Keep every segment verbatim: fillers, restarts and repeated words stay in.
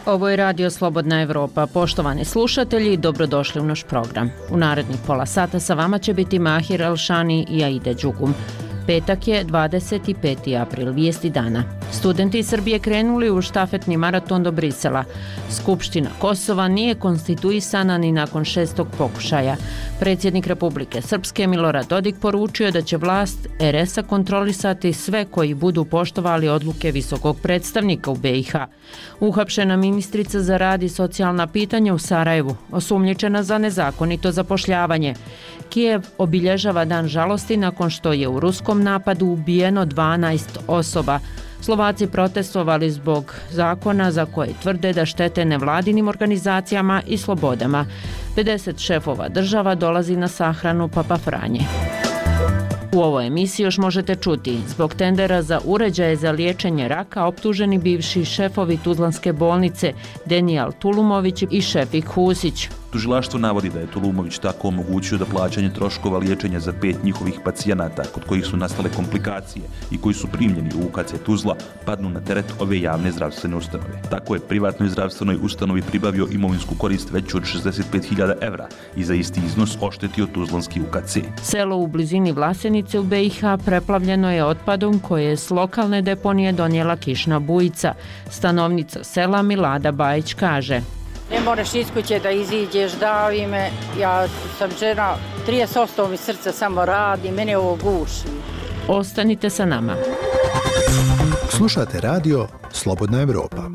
Ovo je Radio Slobodna Evropa. Poštovani slušatelji, dobrodošli u naš program. U narednih pola sata sa vama će biti Mahir Alšani i Aida Đugum. Petak je dvadeset peti april, vijesti dana. Studenti iz Srbije krenuli u štafetni maraton do Brisela. Skupština Kosova nije konstituisana ni nakon šestog pokušaja. Predsjednik Republike Srpske Milorad Dodik poručio da će vlast er es a kontrolisati sve koji budu poštovali odluke visokog predstavnika u be i ha. Uhapšena ministrica za rad i socijalna pitanja u Sarajevu, osumnjičena za nezakonito zapošljavanje. Kijev obilježava dan žalosti nakon što je u ruskom napadu ubijeno dvanaest osoba. Slovaci protestovali zbog zakona za koje tvrde da štete nevladinim organizacijama i slobodama. pedeset šefova država dolazi na sahranu Papa Franje. U ovoj emisiji još možete čuti, zbog tendera za uređaje za liječenje raka optuženi bivši šefovi Tuzlanske bolnice Denijal Tulumović i Šefik Husić. Tužilaštvo navodi da je Tulumović tako omogućio da plaćanje troškova liječenja za pet njihovih pacijenata kod kojih su nastale komplikacije i koji su primljeni u u ka ce Tuzla padnu na teret ove javne zdravstvene ustanove. Tako je privatnoj zdravstvenoj ustanovi pribavio imovinsku korist veću od šezdeset pet hiljada evra i za isti iznos oštetio Tuzlanski u ka ce. Selo u blizini Vlasenice u be i ha preplavljeno je otpadom koje je s lokalne deponije donijela kišna bujica. Stanovnica sela Milada Bajić kaže: Ne moraš iz kuće da iziđeš, davi me, ja sam žena, trideset osam mi srce samo radi, mene ovo guši. Ostanite sa nama. Slušate radio Slobodna Evropa.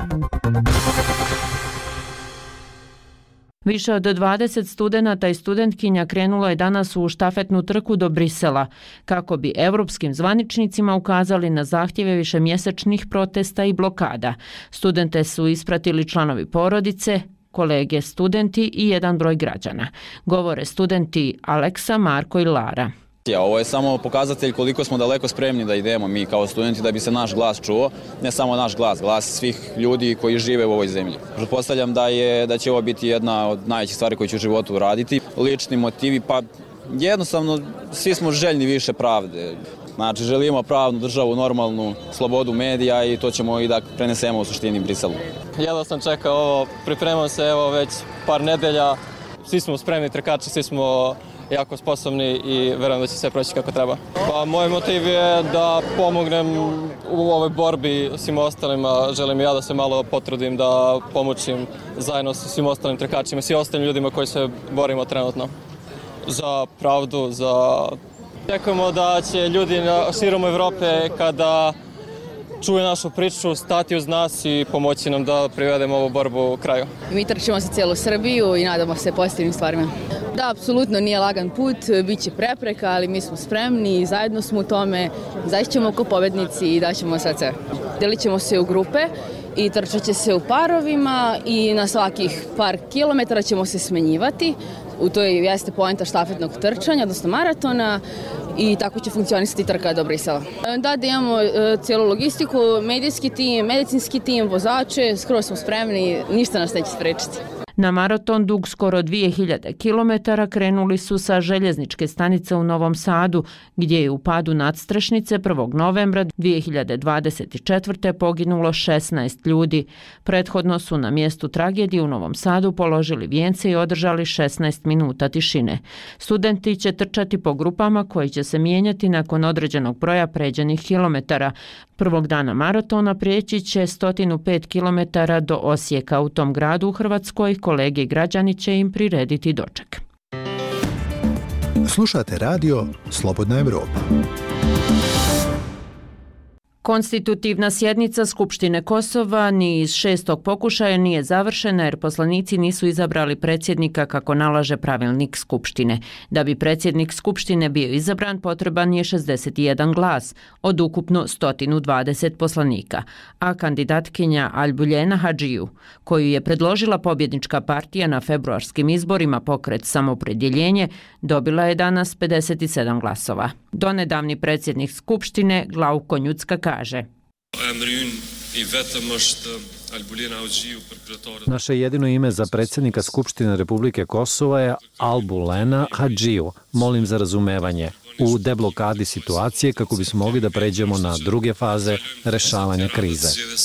Više od dvadeset studenata i studentkinja krenulo je danas u štafetnu trku do Brisela, kako bi evropskim zvaničnicima ukazali na zahtjeve višemjesečnih protesta i blokada. Studente su ispratili članovi porodice, kolege studenti i jedan broj građana. Govore studenti Aleksa, Marko i Lara. Ovo je samo pokazatelj koliko smo daleko spremni da idemo mi kao studenti da bi se naš glas čuo, ne samo naš glas, glas svih ljudi koji žive u ovoj zemlji. Pretpostavljam da je da će ovo biti jedna od najvećih stvari koje ću u životu uraditi. Lični motivi, pa jednostavno svi smo željni više pravde. Znači želimo pravnu državu, normalnu slobodu medija i to ćemo i da prenesemo u suštini Briselu. Jedno sam čekao ovo, pripremao se evo već par nedelja, svi smo spremni trkači, svi smo jako sposobni i verujem da će sve proći kako treba. Pa moj motiv je da pomognem u ovoj borbi svim ostalima. Želim ja da se malo potrudim, da pomoćim zajedno sa svim ostalim trkačima, svim ostalim ljudima koji se borimo trenutno. Za pravdu, za... Čekamo da će ljudi na širom Evrope kada čuju našu priču, stati uz nas i pomoći nam da privedemo ovu borbu u kraju. Mi trčimo se cijelu Srbiju i nadamo se pozitivnim stvarima. Da, apsolutno nije lagan put, bit će prepreka, ali mi smo spremni i zajedno smo u tome. Zaista ćemo ko pobednici i daćemo sve sve. Delit ćemo se u grupe i trčat će se u parovima i na svakih par kilometara ćemo se smenjivati. U toj jeste poenta štafetnog trčanja, odnosno maratona, i tako će funkcionisati trka do Brisela. Da, da imamo cijelu logistiku, medijski tim, medicinski tim, vozače, skoro smo spremni, ništa nas neće sprečiti. Na maraton dug skoro dvije hiljade kilometara krenuli su sa željezničke stanice u Novom Sadu, gdje je u padu nadstrešnice prvog novembra dvije hiljade dvadeset četvrte poginulo šesnaest ljudi. Prethodno su na mjestu tragedije u Novom Sadu položili vijence i održali šesnaest minuta tišine. Studenti će trčati po grupama koji će se mijenjati nakon određenog broja pređenih kilometara. Prvog dana maratona prijeći će sto pet kilometara do Osijeka. U tom gradu u Hrvatskoj kolege i građani će im prirediti doček. Slušate radio Slobodna Evropa. Konstitutivna sjednica Skupštine Kosova ni iz šestog pokušaja nije završena jer poslanici nisu izabrali predsjednika kako nalaže pravilnik Skupštine. Da bi predsjednik Skupštine bio izabran potreban je šezdeset jedan glas od ukupno sto dvadeset poslanika, a kandidatkinja Albuljena Hadžiju, koju je predložila pobjednička partija na februarskim izborima Pokret Samopredjeljenje, dobila je danas pedeset sedam glasova. Donedavni predsjednik Skupštine Glauko Njutska kaže: Naše jedino ime za predsjednika Skupštine Republike Kosova je Albulena Hadžiju. Molim za razumevanje u deblokadi situacije kako bismo mogli da pređemo na druge faze rešavanja krize.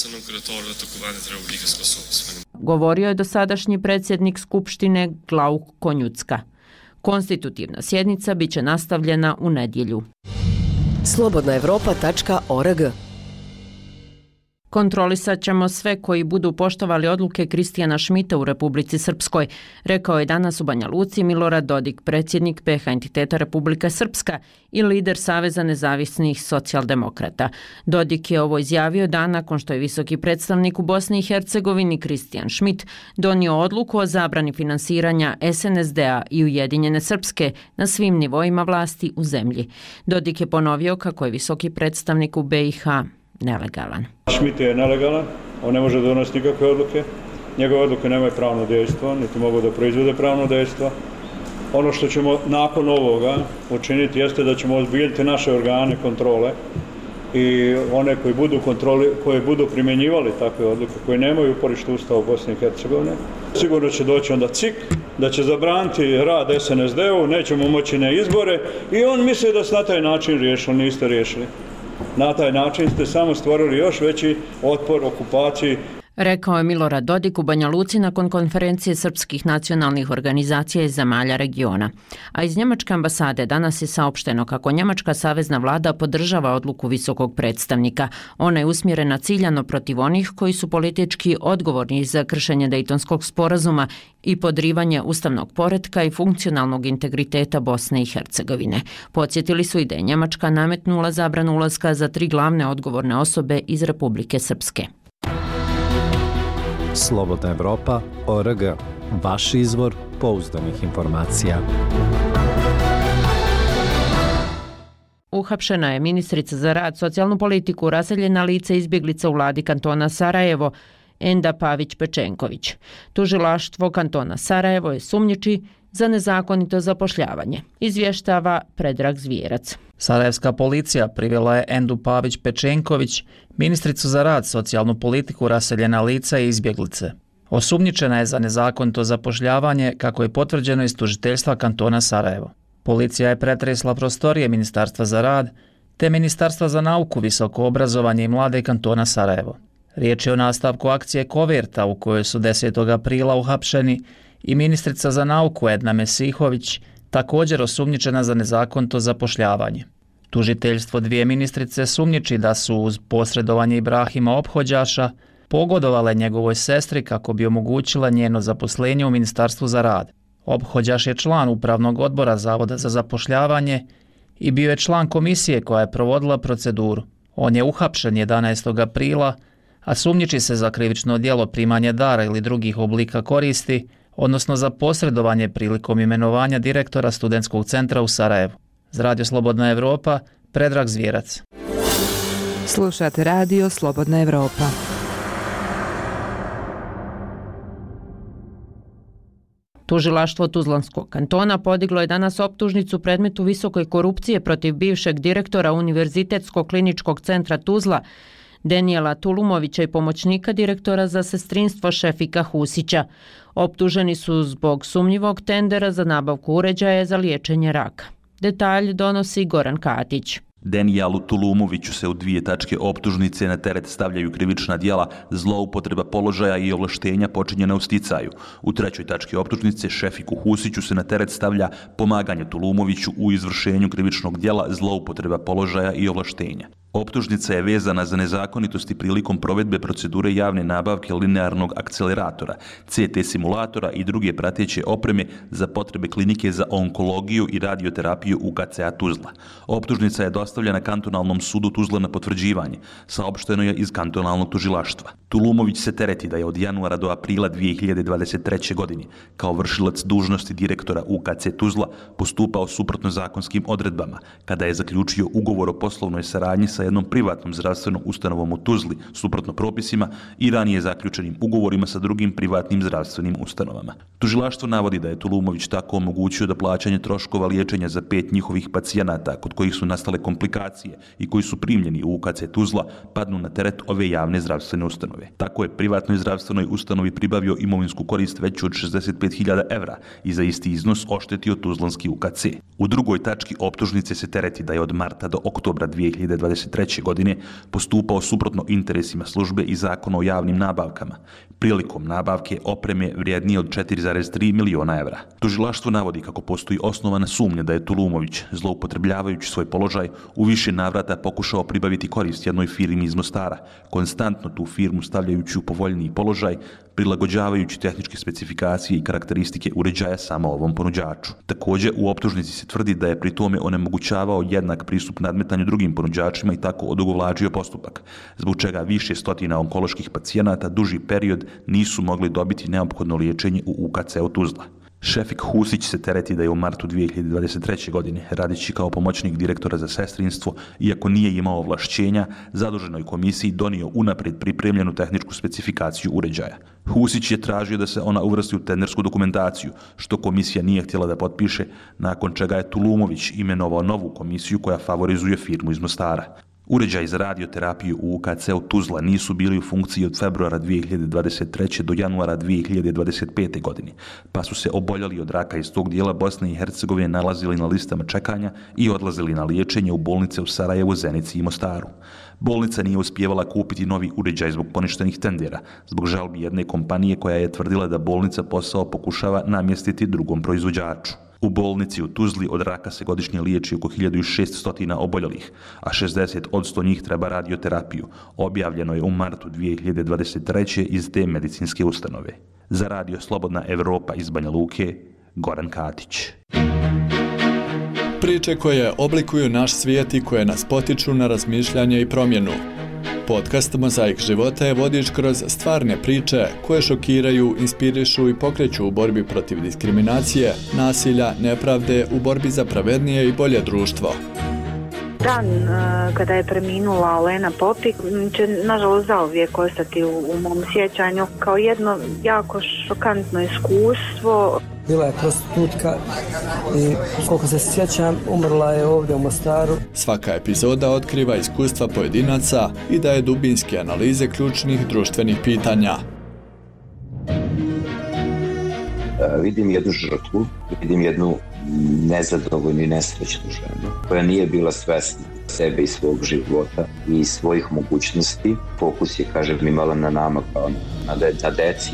Govorio je dosadašnji predsjednik Skupštine Glauk Konjucka. Konstitutivna sjednica biće nastavljena u nedjelju. slobodna evropa tačka org. Kontrolisat ćemo sve koji budu poštovali odluke Kristijana Šmita u Republici Srpskoj, rekao je danas u Banja Luci Milorad Dodik, predsjednik P H entiteta Republika Srpska i lider Saveza nezavisnih socijaldemokrata. Dodik je ovo izjavio dan nakon što je visoki predstavnik u Bosni i Hercegovini Kristijan Šmit donio odluku o zabrani finansiranja S N S D-a i Ujedinjene Srpske na svim nivoima vlasti u zemlji. Dodik je ponovio kako je visoki predstavnik u B i H nelegalan. Šmit je nelegalan, on ne može donositi nikakve odluke, njegove odluke nemaju pravno dejstvo, niti mogu da proizvode pravno dejstvo. Ono što ćemo nakon ovoga učiniti jeste da ćemo ozbiljiti naše organe kontrole i one koji budu, kontroli, koji budu primjenjivali takve odluke, koji nemaju uporište Ustava u Bosni i Hercegovini. Sigurno će doći onda C I K, da će zabraniti rad S N S D-u, nećemo moći na izbore i on misli da se na taj način riješili, niste riješili. Na taj način ste samo stvorili još veći otpor okupaciji. Rekao je Milorad Dodik u Banja Luci nakon konferencije srpskih nacionalnih organizacija iz zemalja regiona. A iz Njemačke ambasade danas je saopšteno kako Njemačka savezna vlada podržava odluku visokog predstavnika. Ona je usmjerena ciljano protiv onih koji su politički odgovorni za kršenje Dejtonskog sporazuma i podrivanje ustavnog poretka i funkcionalnog integriteta Bosne i Hercegovine. Podsjetili su i da je Njemačka nametnula zabranu ulaska za tri glavne odgovorne osobe iz Republike Srpske. slobodna evropa tačka org. Vaš izvor pouzdanih informacija. Uhapšena je ministrica za rad, socijalnu politiku, raseljena lica izbjeglica u vladi kantona Sarajevo, Enda Pavić-Pečenković. Tužilaštvo kantona Sarajevo je sumnjiči za nezakonito zapošljavanje, izvještava Predrag Zvijerac. Sarajevska policija privela je Endu Pavić-Pečenković, ministricu za rad, socijalnu politiku, raseljena lica i izbjeglice. Osumnjičena je za nezakonito zapošljavanje, kako je potvrđeno iz tužiteljstva kantona Sarajevo. Policija je pretresla prostorije Ministarstva za rad te Ministarstva za nauku, visoko obrazovanje i mlade kantona Sarajevo. Riječ je o nastavku akcije Koverta u kojoj su desetog aprila uhapšeni i ministrica za nauku Edna Mesihović, također osumnjičena za nezakonito zapošljavanje. Tužiteljstvo dvije ministrice sumnjiči da su uz posredovanje Ibrahima Ophođaša pogodovale njegovoj sestri kako bi omogućila njeno zaposlenje u Ministarstvu za rad. Ophođaš je član upravnog odbora Zavoda za zapošljavanje i bio je član komisije koja je provodila proceduru. On je uhapšen jedanaestog aprila, a sumnjiči se za krivično djelo primanje dara ili drugih oblika koristi, odnosno za posredovanje prilikom imenovanja direktora studentskog centra u Sarajevu. Za Radio Slobodna Evropa, Predrag Zvijerac. Slušate Radio Slobodna Evropa. Tužilaštvo Tuzlanskog kantona podiglo je danas optužnicu predmetu visoke korupcije protiv bivšeg direktora Univerzitetskog kliničkog centra Tuzla, Denijela Tulumovića i pomoćnika direktora za sestrinstvo Šefika Husića. Optuženi su zbog sumnjivog tendera za nabavku uređaja za liječenje raka. Detalj donosi Goran Katić. Denijalu Tulumoviću se u dvije tačke optužnice na teret stavljaju krivična djela zloupotreba položaja i ovlaštenja počinjena u sticaju. U trećoj tački optužnice Šefiku Husiću se na teret stavlja pomaganje Tulumoviću u izvršenju krivičnog djela zloupotreba položaja i ovlaštenja. Optužnica je vezana za nezakonitosti prilikom provedbe procedure javne nabavke linearnog akceleratora, C T simulatora i druge prateće opreme za potrebe klinike za onkologiju i radioterapiju U K C A Tuzla. Optužnica je dostavljena kantonalnom sudu Tuzla na potvrđivanje, saopšteno je iz kantonalnog tužilaštva. Tulumović se tereti da je od januara do aprila dvije hiljade dvadeset treće. godine kao vršilac dužnosti direktora U K C Tuzla postupao suprotno zakonskim odredbama kada je zaključio ugovor o poslovnoj saradnji sa jednom privatnom zdravstvenom ustanovom u Tuzli, suprotno propisima i ranije zaključenim ugovorima sa drugim privatnim zdravstvenim ustanovama. Tužilaštvo navodi da je Tulumović tako omogućio da plaćanje troškova liječenja za pet njihovih pacijenata kod kojih su nastale komplikacije i koji su primljeni u U K C Tuzla padnu na teret ove javne zdravstvene ustanove. Tako je privatnoj zdravstvenoj ustanovi pribavio imovinsku korist veću od šezdeset pet hiljada evra i za isti iznos oštetio tuzlanski U K C. U drugoj tački optužnice se tereti da je od marta do oktobra dvije hiljade dvadeset treće. godine postupao suprotno interesima službe i zakona o javnim nabavkama, prilikom nabavke opreme vrijednije od četiri zarez tri miliona evra. Tužilaštvo navodi kako postoji osnovana sumnja da je Tulumović, zloupotrebljavajući svoj položaj, u više navrata pokušao pribaviti korist jednoj firmi iz Mostara, konstantno tu firmu stavljajući u povoljniji položaj, prilagođavajući tehničke specifikacije i karakteristike uređaja samo ovom ponuđaču. Također, u optužnici se tvrdi da je pri tome onemogućavao jednak pristup nadmetanju drugim ponuđačima i tako odugovlačio postupak, zbog čega više stotina onkoloških pacijenata duži period nisu mogli dobiti neophodno liječenje u U K C-u Tuzla. Šefik Husić se tereti da je u martu dvije hiljade dvadeset treće. godine, radeći kao pomoćnik direktora za sestrinstvo, iako nije imao ovlašćenja, zaduženoj komisiji donio unaprijed pripremljenu tehničku specifikaciju uređaja. Husić je tražio da se ona uvrsti u tendersku dokumentaciju, što komisija nije htjela da potpiše, nakon čega je Tulumović imenovao novu komisiju koja favorizuje firmu iz Mostara. Uređaji za radioterapiju u U K C-u Tuzla nisu bili u funkciji od februara dvije hiljade dvadeset treće. do januara dvije hiljade dvadeset pete. godine, pa su se oboljeli od raka iz tog dijela Bosne i Hercegovine nalazili na listama čekanja i odlazili na liječenje u bolnice u Sarajevu, Zenici i Mostaru. Bolnica nije uspijevala kupiti novi uređaj zbog poništenih tendera, zbog žalbi jedne kompanije koja je tvrdila da bolnica posao pokušava namjestiti drugom proizvođaču. U bolnici u Tuzli od raka se godišnje liječi oko hiljadu šesto oboljelih, a šezdeset posto njih treba radioterapiju. Objavljeno je u martu dvije hiljade dvadeset treće. iz te medicinske ustanove. Za radio Slobodna Evropa iz Banja Luke, Goran Katić. Priče koje oblikuju naš svijet i koje nas potiču na razmišljanje i promjenu. Podcast Mozaik života je vodič kroz stvarne priče koje šokiraju, inspirišu i pokreću u borbi protiv diskriminacije, nasilja, nepravde, u borbi za pravednije i bolje društvo. Dan kada je preminula Olena Popik će nažalost zauvijek ostati u, u mom sjećanju kao jedno jako šokantno iskustvo. Bila je prostitutka i koliko se sjećam umrla je ovdje u Mostaru. Svaka epizoda otkriva iskustva pojedinaca i daje dubinske analize ključnih društvenih pitanja. Uh, vidim jednu žrtvu, vidim jednu nezadovoljnu i nesrećnu ženu koja nije bila svesna sebe i svog života i svojih mogućnosti. Fokus je, kažem, imala na nama kao na, de, na deci.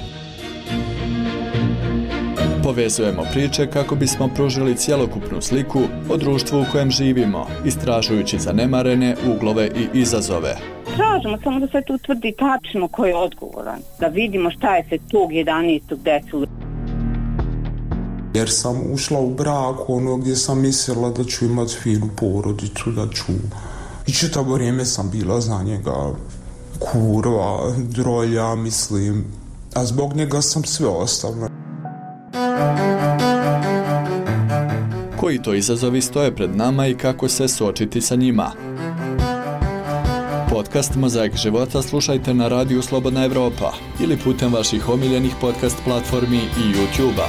Povezujemo priče kako bismo pružili cjelokupnu sliku o društvu u kojem živimo, istražujući zanemarene uglove i izazove. Tražimo samo da se tu utvrdi tačno ko je odgovoran, da vidimo šta je se tog jedanaestog desilo. Jer sam ušla u brak ono gdje sam mislila da ću imati finu porodicu, da ću... I čitavo vrijeme sam bila za njega kurva, drolja, mislim, a zbog njega sam sve ostavila. Koji to izazovi stoje pred nama i kako se suočiti sa njima? Podcast Mozaik života slušajte na radiju Slobodna Evropa ili putem vaših omiljenih podcast platformi i YouTube-a.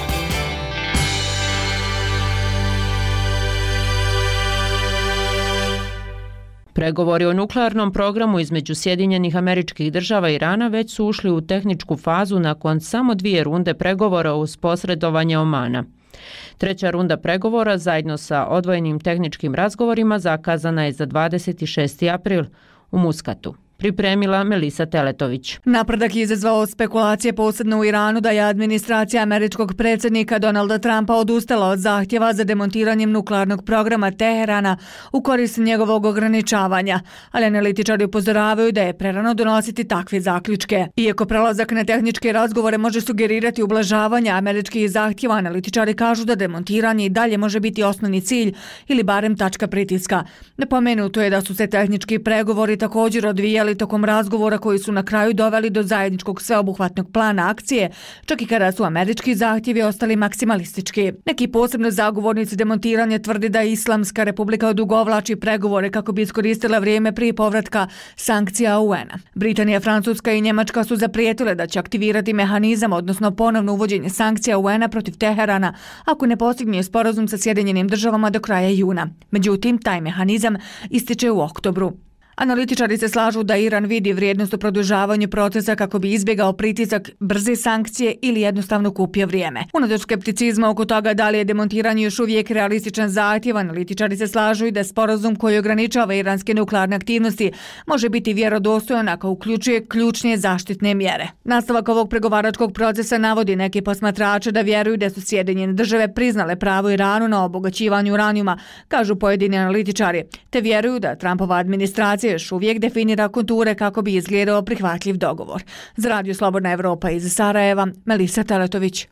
Pregovori o nuklearnom programu između Sjedinjenih Američkih Država i Irana već su ušli u tehničku fazu nakon samo dvije runde pregovora uz posredovanje Omana. Treća runda pregovora zajedno sa odvojenim tehničkim razgovorima zakazana je za dvadeset šesti april u Muskatu. Pripremila Melisa Teletović. Napredak je izazvao spekulacije posebno u Iranu da je administracija američkog predsjednika Donalda Trumpa odustala od zahtjeva za demontiranjem nuklearnog programa Teherana u korist njegovog ograničavanja, ali analitičari upozoravaju da je prerano donositi takve zaključke. Iako prelazak na tehničke razgovore može sugerirati ublažavanje američkih zahtjeva, analitičari kažu da demontiranje i dalje može biti osnovni cilj ili barem tačka pritiska. Napomenuto je da su se tehnički pregovori također odvijali odvijali tokom razgovora koji su na kraju doveli do zajedničkog sveobuhvatnog plana akcije, čak i kada su američki zahtjevi ostali maksimalistički. Neki posebno zagovornici demontiranja tvrdi da Islamska republika odugovlači pregovore kako bi iskoristila vrijeme prije povratka sankcija U N-a. Britanija, Francuska i Njemačka su zaprijetile da će aktivirati mehanizam, odnosno ponovno uvođenje sankcija U N-a protiv Teherana ako ne postigne sporazum sa Sjedinjenim državama do kraja juna. Međutim, taj mehanizam ističe u oktobru. Analitičari se slažu da Iran vidi vrijednost u produžavanju procesa kako bi izbjegao pritisak, brze sankcije ili jednostavno kupio vrijeme. Unatoč skepticizma oko toga da li je demontiranje još uvijek realističan zahtjev, analitičari se slažu i da sporazum koji ograničava iranske nuklearne aktivnosti može biti vjerodostojan ako uključuje ključne zaštitne mjere. Nastavak ovog pregovaračkog procesa navodi neke posmatrače da vjeruju da su Sjedinjene države priznale pravo Iranu na obogaćivanje uranijuma, kažu pojedini analitičari, te vjeruju da Trumpova administracija još uvijek definira konture kako bi izgledao prihvatljiv dogovor. Za Radio Slobodna Evropa iz Sarajeva, Melisa Teletović.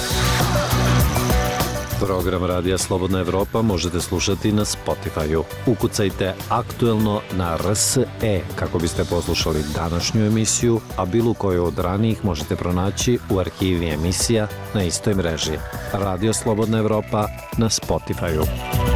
Program Radija Slobodna Evropa možete slušati na Spotify-u. Ukucajte aktuelno na R S E kako biste poslušali današnju emisiju, a bilo koju od ranijih možete pronaći u arhivi emisija na istoj mreži. Radio Slobodna Evropa na Spotify-u.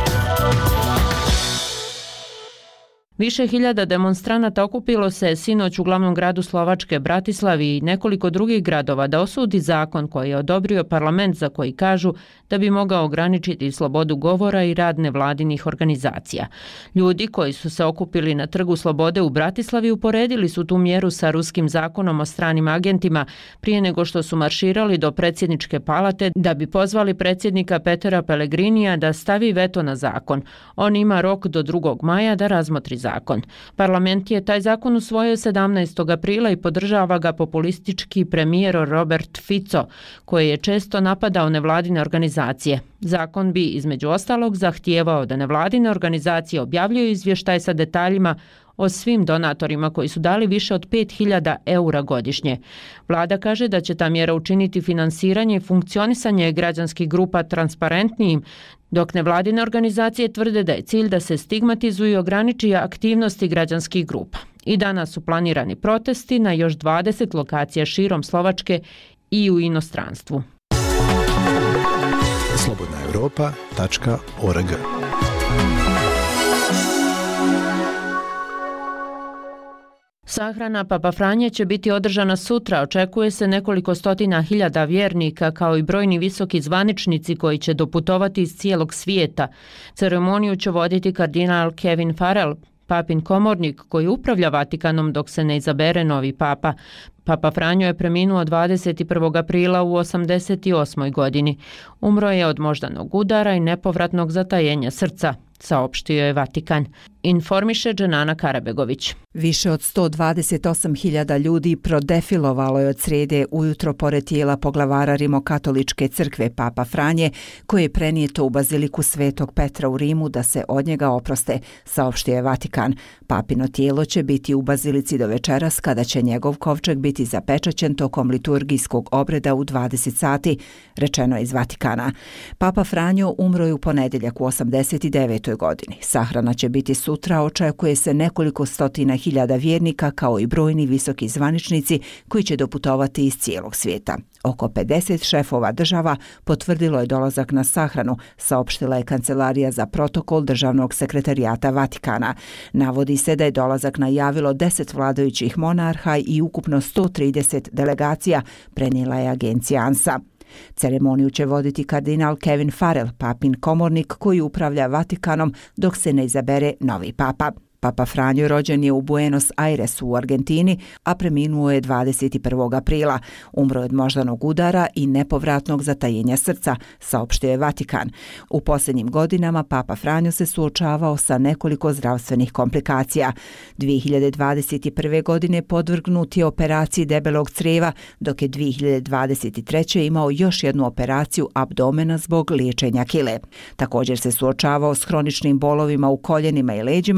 Više hiljada demonstranata okupilo se sinoć u glavnom gradu Slovačke, Bratislavi i nekoliko drugih gradova da osudi zakon koji je odobrio parlament za koji kažu da bi mogao ograničiti slobodu govora i rad nevladinih organizacija. Ljudi koji su se okupili na Trgu Slobode u Bratislavi uporedili su tu mjeru sa ruskim zakonom o stranim agentima prije nego što su marširali do predsjedničke palate da bi pozvali predsjednika Petera Pellegrinija da stavi veto na zakon. On ima rok do drugog maja da razmotri zakon. Zakon. Parlament je taj zakon usvojio sedamnaestog aprila i podržava ga populistički premijer Robert Fico, koji je često napadao nevladine organizacije. Zakon bi između ostalog zahtijevao da nevladine organizacije objavljuju izvještaj sa detaljima o svim donatorima koji su dali više od pet hiljada eura godišnje. Vlada kaže da će ta mjera učiniti finansiranje i funkcionisanje građanskih grupa transparentnijim, dok nevladine organizacije tvrde da je cilj da se stigmatizuju i ograniči aktivnosti građanskih grupa. I danas su planirani protesti na još dvadeset lokacija širom Slovačke i u inostranstvu. slobodna evropa tačka org. Sahrana Papa Franje će biti održana sutra. Očekuje se nekoliko stotina hiljada vjernika kao i brojni visoki zvaničnici koji će doputovati iz cijelog svijeta. Ceremoniju će voditi kardinal Kevin Farrell, papin komornik koji upravlja Vatikanom dok se ne izabere novi papa. Papa Franjo je preminuo dvadeset prvog aprila u osamdeset osmoj godini. Umro je od moždanog udara i nepovratnog zatajenja srca, saopštio je Vatikan. Informiše Dženana Karabegović. Više od sto dvadeset osam hiljada ljudi prodefilovalo je od srijede ujutro pored tijela poglavara Rimokatoličke crkve Papa Franje, koje je prenijeto u baziliku Svetog Petra u Rimu da se od njega oproste, saopštio je Vatikan. Papino tijelo će biti u bazilici do večeras kada će njegov kovčeg biti zapečaćen tokom liturgijskog obreda u dvadeset sati, rečeno je iz Vatikana. Papa Franjo umro je u ponedjeljak u osamdeset devetoj godini. Sahrana će biti sutra, očekuje se nekoliko stotina hiljada vjernika kao i brojni visoki zvaničnici koji će doputovati iz cijelog svijeta. Oko pedeset šefova država potvrdilo je dolazak na sahranu, saopštila je Kancelarija za protokol Državnog sekretarijata Vatikana. Navodi se da je dolazak najavilo deset vladajućih monarha i ukupno sto trideset delegacija, prenijela je agencija ANSA. Ceremoniju će voditi kardinal Kevin Farrell, papin komornik koji upravlja Vatikanom dok se ne izabere novi papa. Papa Franjo rođen je u Buenos Airesu u Argentini, a preminuo je dvadeset prvog aprila. Umro je od moždanog udara i nepovratnog zatajenja srca, saopštio je Vatikan. U posljednjim godinama Papa Franjo se suočavao sa nekoliko zdravstvenih komplikacija. dvije hiljade dvadeset prve. godine podvrgnut je operaciji debelog crijeva, dok je dvije hiljade dvadeset treće. imao još jednu operaciju abdomena zbog liječenja kile. Također se suočavao s hroničnim bolovima u koljenima i leđima, te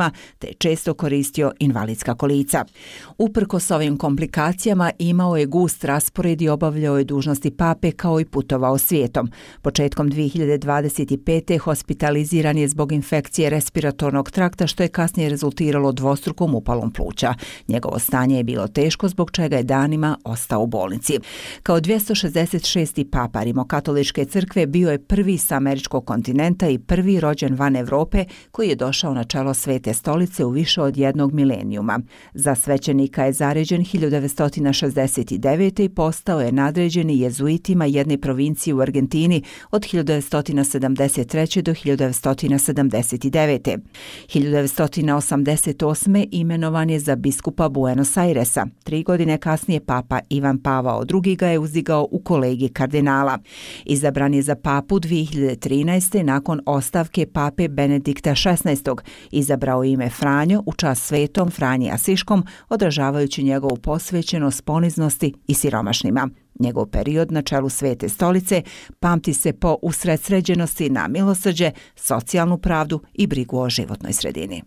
je često koristio invalidska kolica. Uprkos ovim komplikacijama imao je gust raspored i obavljao je dužnosti pape kao i putovao svijetom. Početkom dvije hiljade dvadeset pete. hospitaliziran je zbog infekcije respiratornog trakta što je kasnije rezultiralo dvostrukom upalom pluća. Njegovo stanje je bilo teško zbog čega je danima ostao u bolnici. Kao dvjesto šezdeset šesti papa Rimokatoličke crkve bio je prvi sa američkog kontinenta i prvi rođen van Europe koji je došao na čelo Svete stolice u više od jednog milenijuma. Za svećenika je zaređen hiljadu devetsto šezdeset devete. i postao je nadređeni jezuitima jedne provincije u Argentini od hiljadu devetsto sedamdeset treće. do hiljadu devetsto sedamdeset devete. hiljadu devetsto osamdeset osme. imenovan je za biskupa Buenos Airesa. Tri godine kasnije papa Ivan Pavao drugi. ga je uzdigao u kolegij kardinala. Izabran je za papu dvije hiljade trinaeste. nakon ostavke pape Benedikta šesnaestog. Izabrao ime Franjo u čast svetom Franji Asiškom, odražavajući njegovu posvećenost poniznosti i siromašnima. Njegov period na čelu Svete stolice pamti se po usredsređenosti na milosrđe, socijalnu pravdu i brigu o životnoj sredini.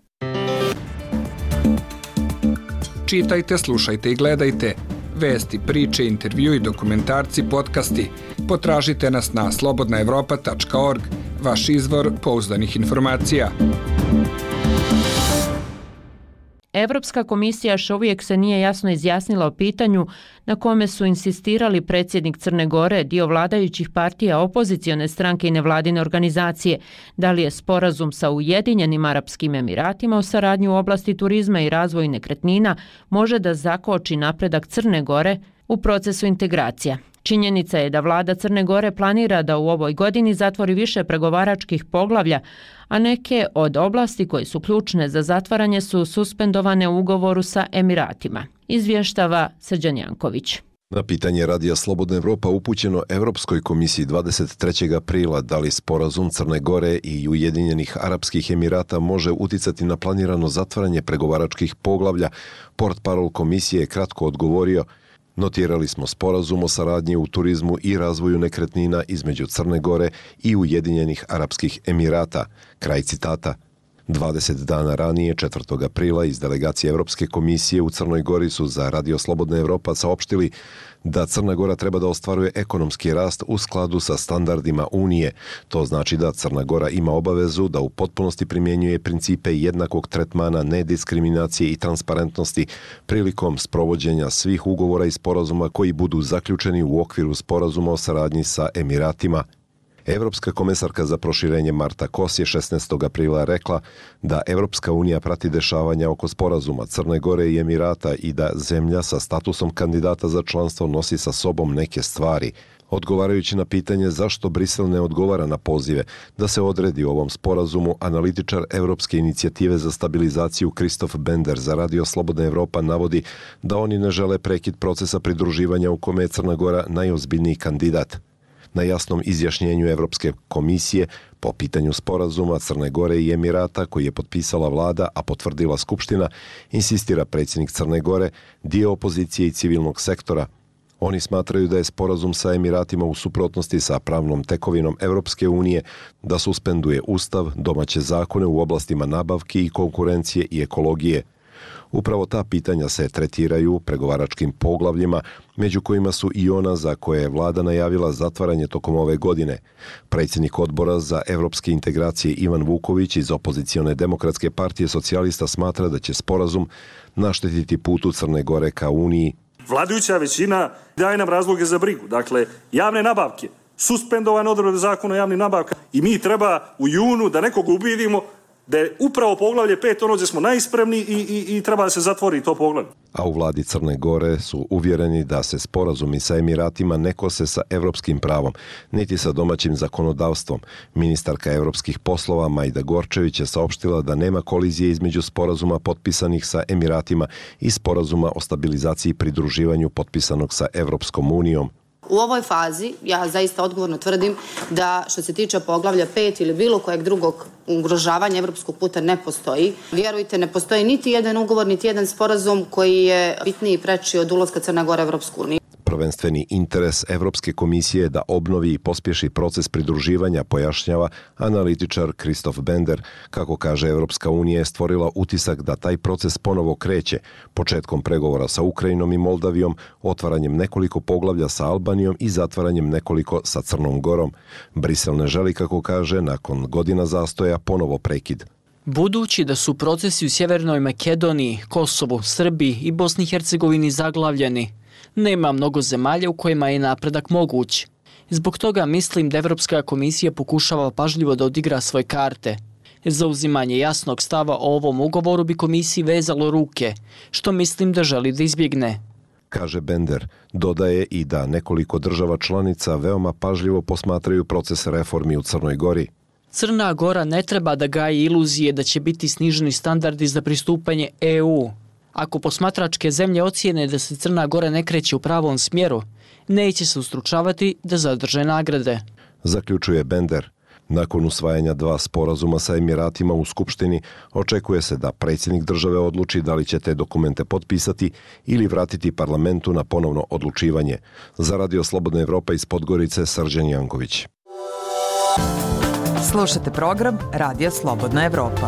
Čitajte, slušajte i gledajte. Vesti, priče, intervju i dokumentarci, podcasti. Potražite nas na slobodna evropa tačka org, vaš izvor pouzdanih informacija. Evropska komisija još uvijek se nije jasno izjasnila o pitanju na kome su insistirali predsjednik Crne Gore, dio vladajućih partija, opozicione stranke i nevladine organizacije. Da li je sporazum sa Ujedinjenim Arapskim Emiratima o saradnji u oblasti turizma i razvoju nekretnina može da zakoči napredak Crne Gore u procesu integracija. Činjenica je da vlada Crne Gore planira da u ovoj godini zatvori više pregovaračkih poglavlja, a neke od oblasti koje su ključne za zatvaranje su suspendovane u ugovoru sa Emiratima. Izvještava Srđan Janković. Na pitanje Radija Slobodna Evropa upućeno Evropskoj komisiji dvadeset trećeg aprila da li sporazum Crne Gore i Ujedinjenih Arapskih Emirata može uticati na planirano zatvaranje pregovaračkih poglavlja, portparol komisije je kratko odgovorio: notirali smo sporazum o saradnji u turizmu i razvoju nekretnina između Crne Gore i Ujedinjenih Arapskih Emirata. Kraj citata. dvadeset dana ranije, četvrtog aprila, iz delegacije Evropske komisije u Crnoj Gori su za Radio Slobodna Evropa saopštili da Crna Gora treba da ostvaruje ekonomski rast u skladu sa standardima Unije. To znači da Crna Gora ima obavezu da u potpunosti primjenjuje principe jednakog tretmana, nediskriminacije i transparentnosti prilikom sprovođenja svih ugovora i sporazuma koji budu zaključeni u okviru sporazuma o saradnji sa Emiratima. Evropska komesarka za proširenje Marta Kos je šesnaestog aprila rekla da Evropska unija prati dešavanja oko sporazuma Crne Gore i Emirata i da zemlja sa statusom kandidata za članstvo nosi sa sobom neke stvari. Odgovarajući na pitanje zašto Brisel ne odgovara na pozive da se odredi ovom sporazumu, analitičar Evropske inicijative za stabilizaciju Kristof Bender za Radio Slobodna Evropa navodi da oni ne žele prekid procesa pridruživanja u kome je Crna Gora najozbiljniji kandidat. Na jasnom izjašnjenju Evropske komisije po pitanju sporazuma Crne Gore i Emirata koji je potpisala vlada, a potvrdila Skupština, insistira predsjednik Crne Gore, dio opozicije i civilnog sektora. Oni smatraju da je sporazum sa Emiratima u suprotnosti sa pravnom tekovinom Evropske unije, da suspenduje ustav, domaće zakone u oblastima nabavki i konkurencije i ekologije. Upravo ta pitanja se tretiraju pregovaračkim poglavljima, među kojima su i ona za koje je vlada najavila zatvaranje tokom ove godine. Predsjednik odbora za evropske integracije Ivan Vuković iz opozicione Demokratske partije socijalista smatra da će sporazum naštetiti putu Crne Gore ka Uniji. Vladajuća većina daje nam razloge za brigu. Dakle, javne nabavke, suspendovan odredbe zakona o javnim nabavkama i mi treba u junu da nekog ubedimo da je upravo poglavlje pet ono gdje smo najspremni i, i, i treba da se zatvori to poglavlje. A u vladi Crne Gore su uvjereni da se sporazumi sa Emiratima ne kose sa evropskim pravom, niti sa domaćim zakonodavstvom. Ministarka evropskih poslova Majda Gorčević je saopštila da nema kolizije između sporazuma potpisanih sa Emiratima i sporazuma o stabilizaciji i pridruživanju potpisanog sa Evropskom unijom. U ovoj fazi ja zaista odgovorno tvrdim da što se tiče poglavlja pet ili bilo kojeg drugog ugrožavanja evropskog puta ne postoji. Vjerujte, ne postoji niti jedan ugovor, niti jedan sporazum koji je bitniji i preči od ulaska Crne Gore u Evropsku uniju. prvenstveni interes Evropske komisije da obnovi i pospješi proces pridruživanja, pojašnjava analitičar Kristof Bender. Kako kaže, Evropska unija je stvorila utisak da taj proces ponovo kreće, početkom pregovora sa Ukrajinom i Moldavijom, otvaranjem nekoliko poglavlja sa Albanijom i zatvaranjem nekoliko sa Crnom Gorom. Brisel ne želi, kako kaže, nakon godina zastoja ponovo prekid. Budući da su procesi u Sjevernoj Makedoniji, Kosovu, Srbiji i Bosni i Hercegovini zaglavljeni, nema mnogo zemalja u kojima je napredak moguć. Zbog toga mislim da Evropska komisija pokušava pažljivo da odigra svoje karte. Zauzimanje jasnog stava o ovom ugovoru bi komisiji vezalo ruke, što mislim da želi da izbjegne. Kaže Bender. Dodaje i da nekoliko država članica veoma pažljivo posmatraju proces reformi u Crnoj Gori. Crna Gora ne treba da gaji iluzije da će biti sniženi standardi za pristupanje E U. Ako posmatračke zemlje ocijene da se Crna Gora ne kreće u pravom smjeru, neće se ustručavati da zadrže nagrade. Zaključuje Bender. Nakon usvajanja dva sporazuma sa Emiratima u Skupštini, očekuje se da predsjednik države odluči da li će te dokumente potpisati ili vratiti parlamentu na ponovno odlučivanje. Za Radio Slobodna Evropa iz Podgorice, Srđan Janković. Slušate program Radija Slobodna Evropa.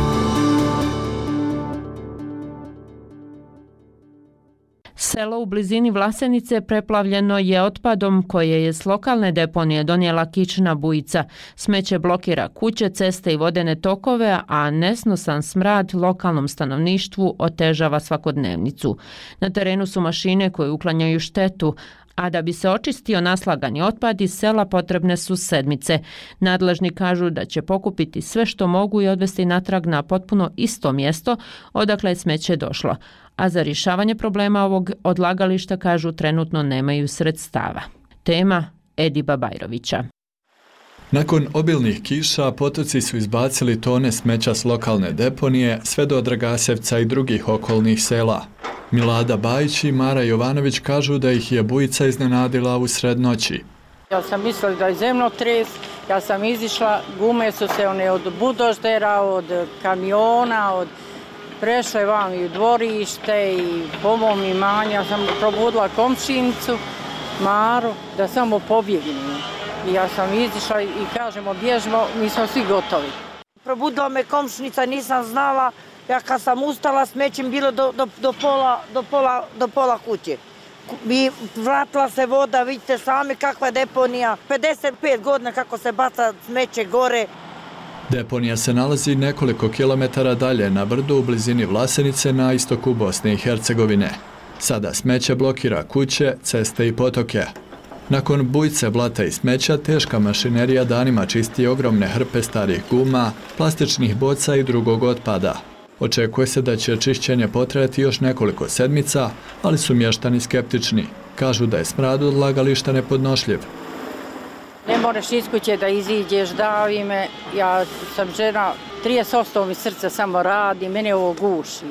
Selo u blizini Vlasenice preplavljeno je otpadom koje je s lokalne deponije donijela kična bujica. Smeće blokira kuće, ceste i vodene tokove, a nesnosan smrad lokalnom stanovništvu otežava svakodnevnicu. Na terenu su mašine koje uklanjaju štetu, a da bi se očistio naslagani otpad iz sela potrebne su sedmice. Nadležni kažu da će pokupiti sve što mogu i odvesti natrag na potpuno isto mjesto odakle je smeće došlo. A za rješavanje problema ovog odlagališta, kažu, trenutno nemaju sredstava. Tema Ediba Bajrovića. Nakon obilnih kiša, potoci su izbacili tone smeća s lokalne deponije sve do Dragasevca i drugih okolnih sela. Milada Bajić i Mara Jovanović kažu da ih je bujica iznenadila u sred noći. Ja sam mislila da je zemljotres, ja sam izišla, gume su se one od budoždera, od kamiona, od prešle vam i u dvorište i po mom imanju. Ja sam probudila komšinicu, Maru, da samo pobjegnu. I ja sam izišla i kažemo bježimo, mi smo svi gotovi. Probudila me komšinica, nisam znala, ja kad sam ustala smećem bilo do, do, do, pola, do, pola, do pola kuće. Mi vratila se voda, vidite sami kakva je deponija, pedeset pet godina kako se baca smeće gore. Deponija se nalazi nekoliko kilometara dalje na brdu u blizini Vlasenice na istoku Bosne i Hercegovine. Sada smeće blokira kuće, ceste i potoke. Nakon bujice blata i smeća, teška mašinerija danima čisti ogromne hrpe starih guma, plastičnih boca i drugog otpada. Očekuje se da će čišćenje potrajati još nekoliko sedmica, ali su mještani skeptični. Kažu da je smrad odlagališta nepodnošljiv. Ne moraš iz kuće da iziđeš, davi me, ja sam žena, trideset posto mi srce samo radi, mene ovo guši.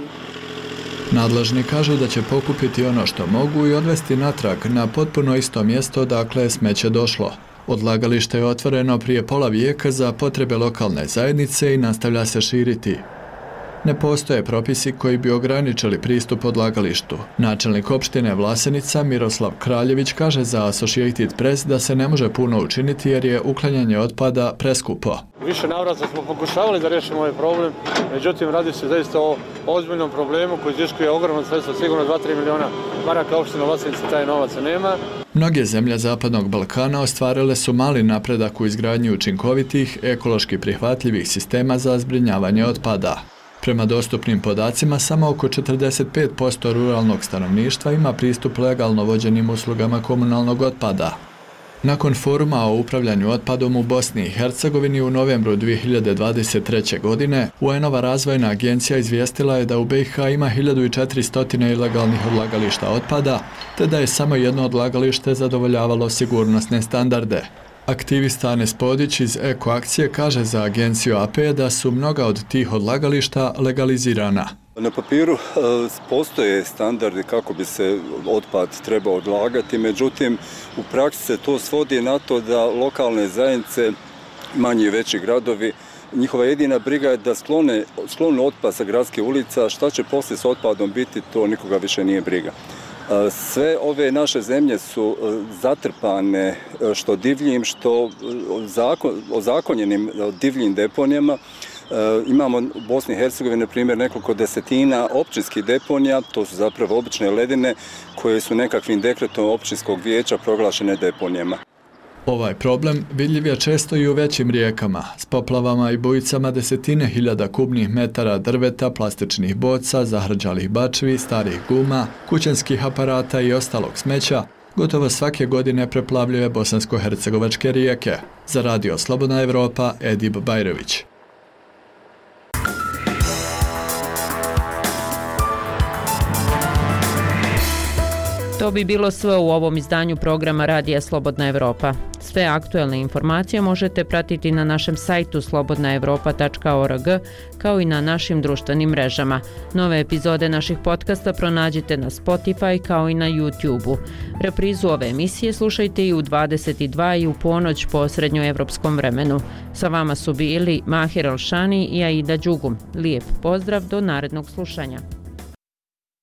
Nadležni kažu da će pokupiti ono što mogu i odvesti natrag na potpuno isto mjesto dakle je smeće došlo. Odlagalište je otvoreno prije pola vijeka za potrebe lokalne zajednice i nastavlja se širiti. Ne postoje propisi koji bi ograničili pristup odlagalištu. Načelnik opštine Vlasenica Miroslav Kraljević kaže za Associated Press da se ne može puno učiniti jer je uklanjanje otpada preskupo. Više navrata smo pokušavali da riješimo ovaj problem, međutim radi se zaista o ozbiljnom problemu koji iziskuje ogromno sredstva, sigurno dva do tri miliona maraka, opština Vlasenica taj novac nema. Mnoge zemlje Zapadnog Balkana ostvarile su mali napredak u izgradnji učinkovitih, ekološki prihvatljivih sistema za zbrinjavanje otpada. Prema dostupnim podacima, samo oko četrdeset pet posto ruralnog stanovništva ima pristup legalno vođenim uslugama komunalnog otpada. Nakon foruma o upravljanju otpadom u Bosni i Hercegovini u novembru dvije hiljade dvadeset treće. godine, U N-ova razvojna agencija izvijestila je da u B i H ima hiljadu četiristo ilegalnih odlagališta otpada, te da je samo jedno odlagalište zadovoljavalo sigurnosne standarde. Aktivista Anes Podić iz Eko akcije kaže za agenciju A P da su mnoga od tih odlagališta legalizirana. Na papiru postoje standardi kako bi se otpad trebao odlagati, međutim u praksi se to svodi na to da lokalne zajednice, manji i veći gradovi, njihova jedina briga je da sklone, sklone otpad sa gradske ulica, šta će poslije s otpadom biti, to nikoga više nije briga. Sve ove naše zemlje su zatrpane što divljim, što ozakonjenim divljim deponijama. Imamo u Bosni i Hercegovini, na primjer, nekoliko desetina općinskih deponija, to su zapravo obične ledine koje su nekakvim dekretom općinskog vijeća proglašene deponijama. Ovaj problem vidljiv je često i u većim rijekama, s poplavama i bujicama desetine hiljada kubnih metara drveta, plastičnih boca, zahrđalih bačvi, starih guma, kućanskih aparata i ostalog smeća, gotovo svake godine preplavljuje bosansko-hercegovačke rijeke. Za Radio Slobodna Evropa, Edib Bajrović. To bi bilo sve u ovom izdanju programa Radija Slobodna Evropa. Sve aktuelne informacije možete pratiti na našem sajtu slobodna evropa tačka org kao i na našim društvenim mrežama. Nove epizode naših podcasta pronađite na Spotify kao i na YouTube-u. Reprizu ove emisije slušajte i u dvadeset dva i u ponoć po srednjoevropskom vremenu. Sa vama su bili Mahir Alšani i Aida Đugum. Lijep pozdrav do narednog slušanja.